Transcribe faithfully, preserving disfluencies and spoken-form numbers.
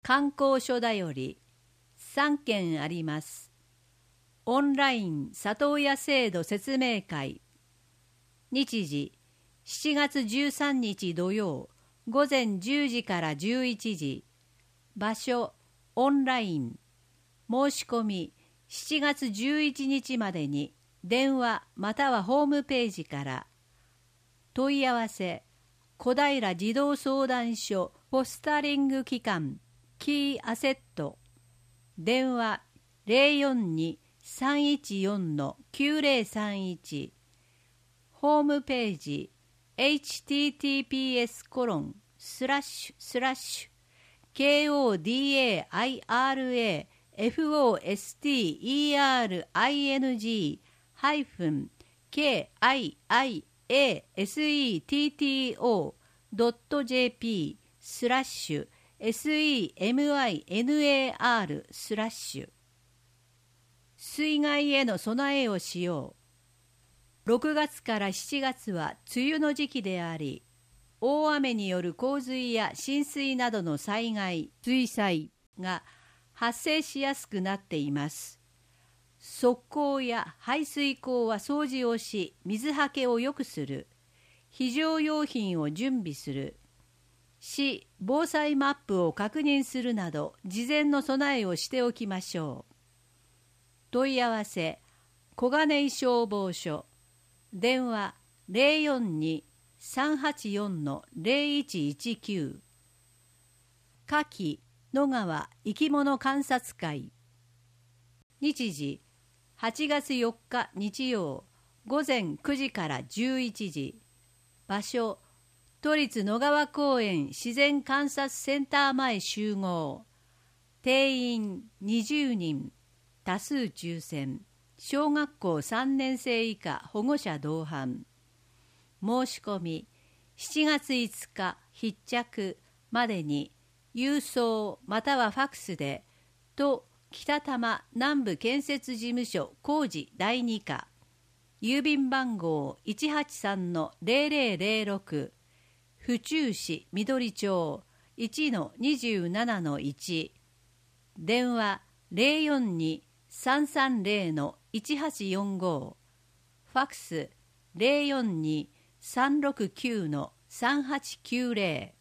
観光所だよりさんけんあります。オンライン里親制度説明会。日時しちがつじゅうさんにち土曜午前じゅうじからじゅういちじ。場所オンライン。申し込みしちがつじゅういちにちまでに電話またはホームページから。問い合わせ小平児童相談所ポスタリング機関キーアセット。電話 ゼロよんに さんいちよん きゅうゼロさんいち。ホームページ エイチティーティーピーエスコロンスラッシュスラッシュ ケーオーディーエーアイアールエーエフオーエスティーイーアールアイエヌジーハイフンケーアイアイエーエスイーティーティーオードットジェーピースラッシュ セマー スラッシュ。水害への備えをしよう。ろくがつからしちがつは梅雨の時期であり、大雨による洪水や浸水などの災害、水災が発生しやすくなっています。側溝や排水溝は掃除をし、水はけを良くする。非常用品を準備する。市防災マップを確認するなど事前の備えをしておきましょう。問い合わせ小金井消防署。電話 ゼロよんに さんはちよん ゼロいちいちきゅう。夏季野川生き物観察会。日時はちがつよっか日曜午前くじからじゅういちじ。場所都立野川公園自然観察センター前集合。定員にじゅうにん。多数抽選。小学校さんねんせい以下保護者同伴。申し込みしちがついつか必着までに郵送またはファクスで都北多摩南部建設事務所工事だいに課郵便番号 いちはちさんのゼロゼロゼロろく 府中市緑町 いちのにじゅうななのいち。電話 ゼロよんに さんさんゼロのいちはちよんご。ファクス ゼロよんに さんろくきゅうのさんはちきゅうゼロ。